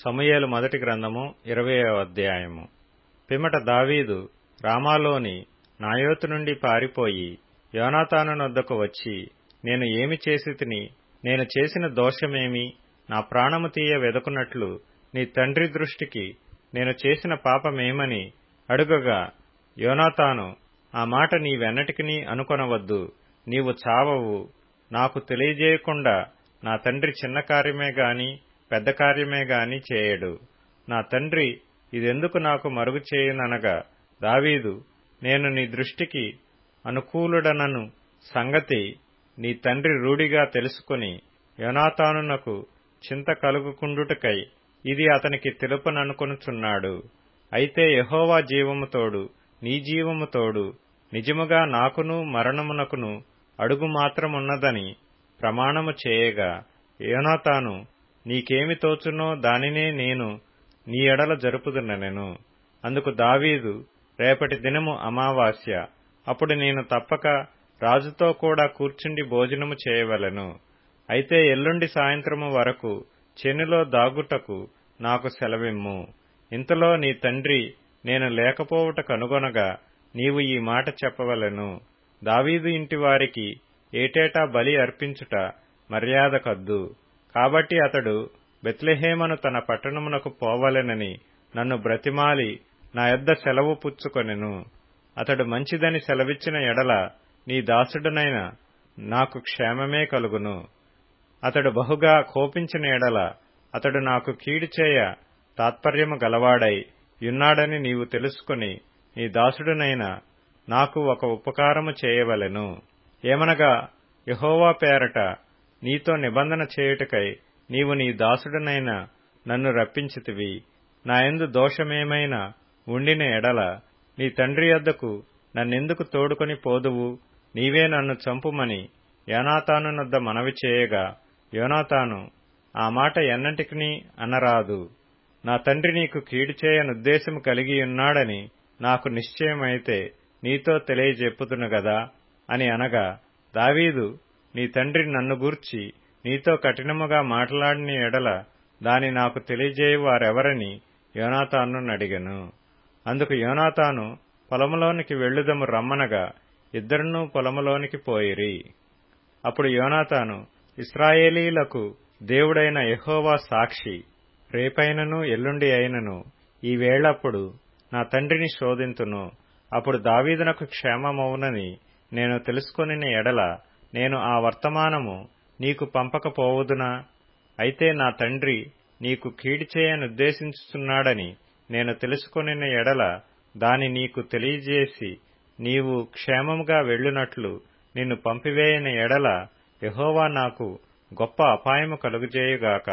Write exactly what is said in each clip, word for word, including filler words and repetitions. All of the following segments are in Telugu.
సమూయేలు మొదటి గ్రంథము ఇరవయవ అధ్యాయము. పిమ్మట దావీదు రామాలోని నాయోతు నుండి పారిపోయి యోనాతాను నొద్దకు వచ్చి, నేను ఏమి చేసితిని? నేను చేసిన దోషమేమి? నా ప్రాణము తీయ వెదకున్నట్లు నీ తండ్రి దృష్టికి నేను చేసిన పాపమేమని అడుగగా, యోనాతాను, ఆ మాట నీవెన్నటికినీ అనుకొనవద్దు, నీవు చావవు. నాకు తెలియజేయకుండా నా తండ్రి చిన్న కార్యమే గాని పెద్ద కార్యమే గాని చేయడు. నా తండ్రి ఇదెందుకు నాకు మరుగు చేయుననగా, దావీదు, నేను నీ దృష్టికి అనుకూలుడనను సంగతి నీ తండ్రి రూఢిగా తెలుసుకుని యోనాతానునకు చింత కలుగుకుండుటకై ఇది అతనికి తెలుపననుకొనుచున్నాడు. అయితే యెహోవా జీవము తోడు, నీ జీవము తోడు, నిజముగా నాకును మరణమునకును అడుగు మాత్రమున్నదని ప్రమాణము చేయగా, యోనాతాను, నీకేమి తోచునో దానినే నేను నీ ఎడల జరుపుదునెను. అందుకు దావీదు, రేపటి దినము అమావాస్య, అప్పుడు నేను తప్పక రాజుతో కూడా కూర్చుండి భోజనము చేయవలెను. అయితే ఎల్లుండి సాయంత్రము వరకు చేనులో దాగుటకు నాకు సెలవిమ్ము. ఇంతలో నీ తండ్రి నేను లేకపోవుట కనుగొనగా నీవు ఈ మాట చెప్పవలెను. దావీదు ఇంటి వారికి ఏటేటా బలి అర్పించుట మర్యాద కద్దు. కాబట్టి అతడు బెత్లెహేమను తన పట్టణమునకు పోవలెనని నన్ను బ్రతిమాలి నా యొద్ద సెలవు పుచ్చుకొనెను. అతడు మంచిదని సెలవిచ్చిన ఎడల నీ దాసుడనైన నాకు క్షేమమే కలుగును. అతడు బహుగా కోపించిన ఎడల అతడు నాకు కీడు చేయ తాత్పర్యము గలవాడై యున్నాడని నీవు తెలుసుకుని నీ దాసుడనైన నాకు ఒక ఉపకారము చేయవలెను. ఏమనగా, యెహోవా పేరట నీతో నిబంధన చేయుటకై నీవు నీ దాసుడనైన నన్ను రప్పించితివి. నాయందు దోషమేమైనా ఉండిన ఎడల నీ తండ్రి యొద్దకు నన్నెందుకు తోడుకొని పోదువు? నీవే నన్ను చంపుమని యోనాతానునొద్ద మనవి చేయగా, యోనాతాను, ఆ మాట ఎన్నటికినీ అనరాదు. నా తండ్రి నీకు కీడు చేయనుద్దేశము కలిగియున్నాడని నాకు నిశ్చయమైతే నీతో తెలియజెప్పుదును గదా అని అనగా, దావీదు, నీ తండ్రి నన్ను గూర్చి నీతో కఠినముగా మాట్లాడిన ఎడల దాని నాకు తెలియజేయు వారెవరని యోనాతానును అడిగెను. అందుకు యోనాతాను, పొలములోనికి వెళ్ళుదము రమ్మనగా ఇద్దరునూ పొలములోనికి పోయిరి. అప్పుడు యోనాతాను, ఇశ్రాయేలీలకు దేవుడైన యెహోవా సాక్షి, రేపైనను ఎల్లుండి అయినను ఈ వేళప్పుడు నా తండ్రిని శోధింతును. అప్పుడు దావీదునకు క్షేమమవునని నేను తెలుసుకొనిన ఎడల నేను ఆ వర్తమానము నీకు పంపకపోవుదునా? అయితే నా తండ్రి నీకు కీడు చేయనుద్దేశించుచున్నాడని నేను తెలుసుకొనిన ఎడల దాని నీకు తెలియజేసి నీవు క్షేమముగా వెళ్ళునట్లు నిన్ను పంపివేయని ఎడల యెహోవా నాకు గొప్ప అపాయము కలుగజేయుగాక.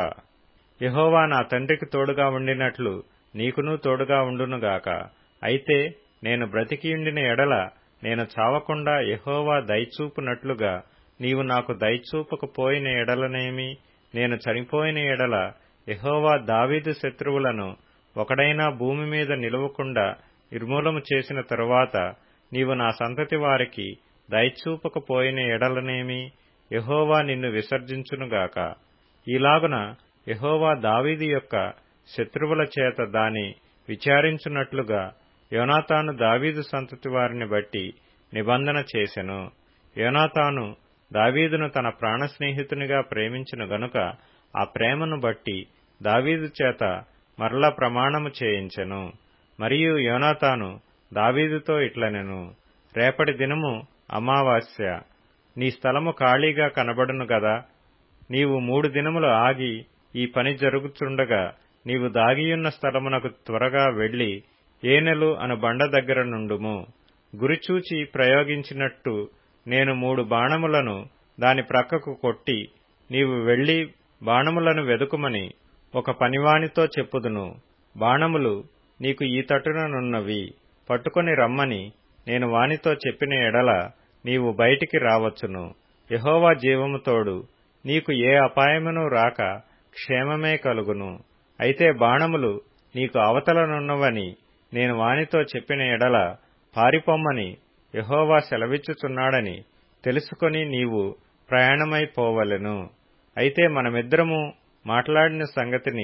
యెహోవా నా తండ్రికి తోడుగా ఉండినట్లు నీకునూ తోడుగా ఉండునుగాక. అయితే నేను బ్రతికియుండిన ఎడల నేను చావకుండా యెహోవా దయచూపునట్లుగా నీవు నాకు దయచూపకపోయిన ఎడలనేమి? నేను చనిపోయిన ఎడల యెహోవా దావీదు శత్రువులను ఒకడైనా భూమి మీద నిలవకుండా నిర్మూలము చేసిన తరువాత నీవు నా సంతతి వారికి దయచూపకపోయిన ఎడలనేమి? యెహోవా నిన్ను విసర్జించునుగాక. ఈలాగున యెహోవా దావీదు యొక్క శత్రువుల చేత దాని విచారించున్నట్లుగా యోనాతాను దావీదు సంతతి వారిని బట్టి నిబంధన చేసెను. యోనాతాను దావీదును తన ప్రాణ స్నేహితునిగా ప్రేమించిన గనుక ఆ ప్రేమను బట్టి దావీదు చేత మరలా ప్రమాణము చేయించెను. మరియు యోనాతాను దావీదుతో ఇట్లనెను, రేపటి దినము అమావాస్య, నీ స్థలము ఖాళీగా కనబడును గదా. నీవు మూడు దినములు ఆగి ఈ పని జరుగుచుండగా నీవు దాగియున్న స్థలమునకు త్వరగా వెళ్లి ఏనెలు అను బండ దగ్గర నుండుము. గురిచూచి ప్రయోగించినట్టు నేను మూడు బాణములను దాని ప్రక్కకు కొట్టి నీవు వెళ్లి బాణములను వెదుకుమని ఒక పనివానితో చెప్పుదును. బాణములు నీకు ఈ తట్టుననున్నవి, పట్టుకొని రమ్మని నేను వానితో చెప్పిన ఎడల నీవు బయటికి రావచ్చును. యెహోవా జీవము తోడు, నీకు ఏ అపాయమును రాక క్షేమమే కలుగును. అయితే బాణములు నీకు అవతలనున్నవని నేను వానితో చెప్పిన ఎడల పారిపొమ్మని యెహోవా సెలవిచ్చుచున్నాడని తెలుసుకొని నీవు ప్రయాణమైపోవలెను. అయితే మనమిద్దరము మాట్లాడిన సంగతిని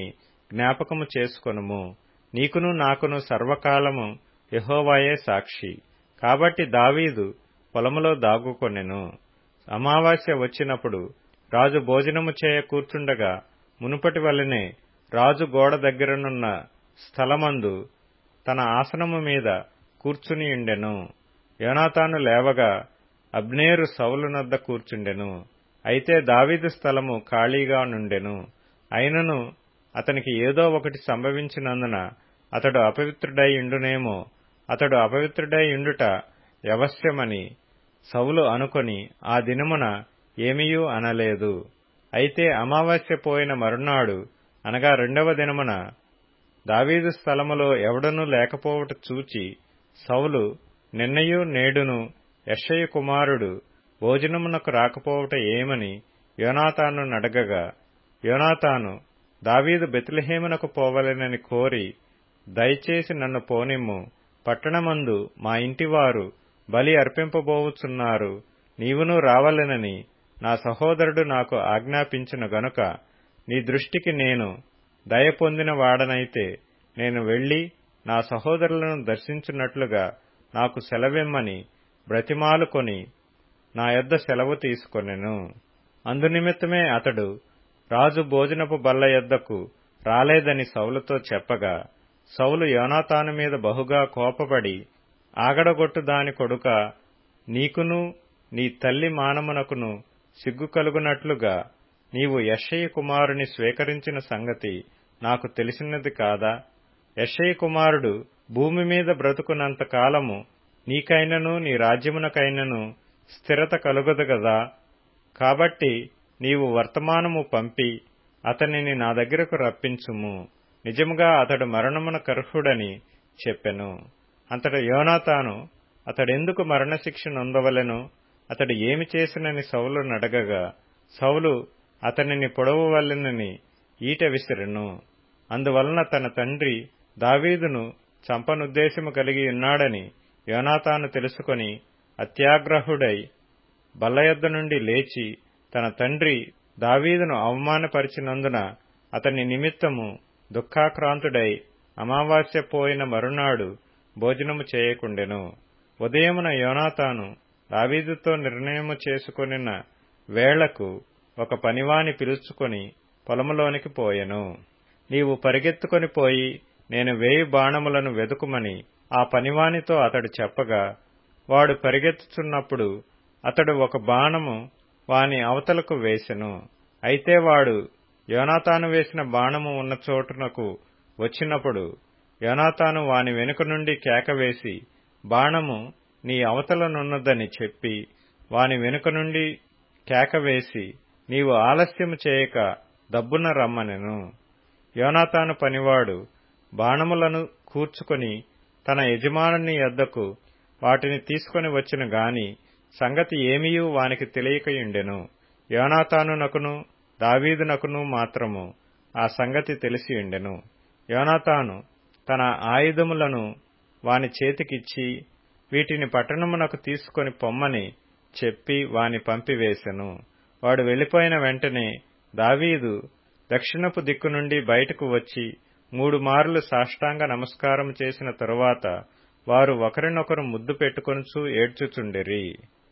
జ్ఞాపకము చేసుకొనుము. నీకును నాకును సర్వకాలము యెహోవాయే సాక్షి. కాబట్టి దావీదు పొలములో దాగుకొనెను. అమావాస్య వచ్చినప్పుడు రాజు భోజనము చేయ కూర్చుండగా మునుపటి వలెనే రాజు గోడ దగ్గరనున్న స్థలమందు తన ఆసనము మీద కూర్చునియుండెను. యోనాతాను లేవగా అబ్నేరు సౌలునొద్ద కూర్చుండెను. అయితే దావీదు స్థలము ఖాళీగా నుండెను. అయినను అతనికి ఏదో ఒకటి సంభవించినందున అతడు అపవిత్రుడై ఉండునేమో, అతడు అపవిత్రుడై ఉండుట యవశ్యమని సౌలు అనుకొని ఆ దినమున ఏమీయూ అనలేదు. అయితే అమావాస్య పోయిన మరునాడు అనగా రెండవ దినమున దావీదు స్థలములో ఎవడనూ లేకపోవట చూచి సౌలు నిన్నయు నేడును యెష్షయి కుమారుడు భోజనమునకు రాకపోవట ఏమని యోనాతాను నడగగా, యోనాతాను దావీదు బెత్లెహేమునకు పోవలెనని కోరి, దయచేసి నన్ను పోనిమ్ము, పట్టణమందు మా ఇంటివారు బలి అర్పింపబోవుచున్నారు, నీవును రావలెనని నా సహోదరుడు నాకు ఆజ్ఞాపించిన గనుక నీ దృష్టికి నేను దయ పొందిన వాడనైతే నేను వెళ్లి నా సహోదరులను దర్శించున్నట్లుగా నాకు సెలవిమ్మని బ్రతిమాలుకొని నా యొద్ద సెలవు తీసుకొనెను. అందునిమిత్తమే అతడు రాజు భోజనపు బల్ల యొద్దకు రాలేదని సౌలుతో చెప్పగా, సౌలు యోనాతాను మీద బహుగా కోపపడి, ఆగడగొట్టు దాని కొడుకా, నీకును నీ తల్లి మానమునకును సిగ్గు కలుగునట్లుగా నీవు యెష్షయి కుమారుని స్వీకరించిన సంగతి నాకు తెలిసినది కాదా? యెష్షయి కుమారుడు భూమి మీద బ్రతుకునంత కాలము నీకైనను నీ రాజ్యమునకైనను స్థిరత కలుగదు గదా. కాబట్టి నీవు వర్తమానము పంపి అతనిని నా దగ్గరకు రప్పించుము. నిజముగా అతడు మరణమునకర్హుడని చెప్పెను. అంతట యోనాతాను అతడెందుకు మరణశిక్ష నొందవలెను, అతడు ఏమి చేసినని సౌలు నడగగా, సౌలు అతనిని పొడవవలెనని ఈటె విసిరెను. అందువలన తన తండ్రి దావీదును చంపనుద్దేశము కలిగి ఉన్నాడని యోనాతాను తెలుసుకొని అత్యాగ్రహుడై బల్లయొద్ద నుండి లేచి తన తండ్రి దావీదును అవమానపరిచినందున అతని నిమిత్తము దుఃఖాక్రాంతుడై అమావాస్య పోయిన మరునాడు భోజనము చేయకుండెను. ఉదయమున యోనాతాను దావీదుతో నిర్ణయము చేసుకొనిన వేళకు ఒక పనివాని పిలుచుకొని పొలములోనికి పోయెను. నీవు పరిగెత్తుకొని పోయి నేను వేయి బాణములను వెదుకుమని ఆ పనివానితో అతడు చెప్పగా, వాడు పరిగెత్తుచున్నప్పుడు అతడు ఒక బాణము వాని అవతలకు వేసెను. అయితే వాడు యోనాతాను వేసిన బాణము ఉన్న చోటునకు వచ్చినప్పుడు యోనాతాను వాని వెనుక నుండి కేకవేసి, బాణము నీ అవతలనున్నదని చెప్పి వాని వెనుక నుండి కేకవేసి, నీవు ఆలస్యము చేయక దబ్బున రమ్మనెను. యోనాతాను పనివాడు బాణములను కూర్చుకొని తన యజమానుని యొద్దకు వాటిని తీసుకొని వచ్చిన గాని సంగతి ఏమీయూ వానికి తెలియకయుండెను. యోనాతానునకును దావీదునకును మాత్రము ఆ సంగతి తెలిసియుండెను. యోనాతాను తన ఆయుధములను వాని చేతికిచ్చి, వీటిని పట్టణమునకు తీసుకొని పొమ్మని చెప్పి వాని పంపివేశెను. వాడు వెళ్లిపోయిన వెంటనే దావీదు దక్షిణపు దిక్కు నుండి బయటకు వచ్చి మూడు మార్లు సాష్టాంగ నమస్కారం చేసిన తరువాత వారు ఒకరినొకరు ముద్దు పెట్టుకొనుచూ ఏడ్చుచుండిరి.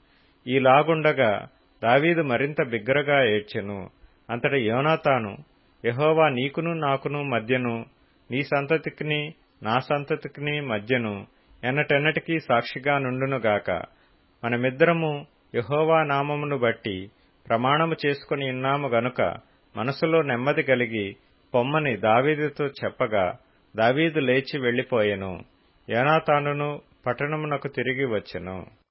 ఈలాగుండగా దావీదు మరింత బిగ్గరగా ఏడ్చెను. అంతట యోనాతాను, యెహోవా నీకును నాకును మధ్యను, నీ సంతతికిని నా సంతతికిని మధ్యను ఎన్నటెన్నటికీ సాక్షిగా నుండునుగాక. మనమిద్దరము యెహోవా నామమును బట్టి ప్రమాణము చేసుకుని ఉన్నాము గనుక మనసులో నెమ్మది కలిగి పొమ్మని దావీదుతో చెప్పగా, దావీదు లేచి వెళ్లిపోయెను. యోనాతానును పట్టణమునకు తిరిగి వచ్చెను.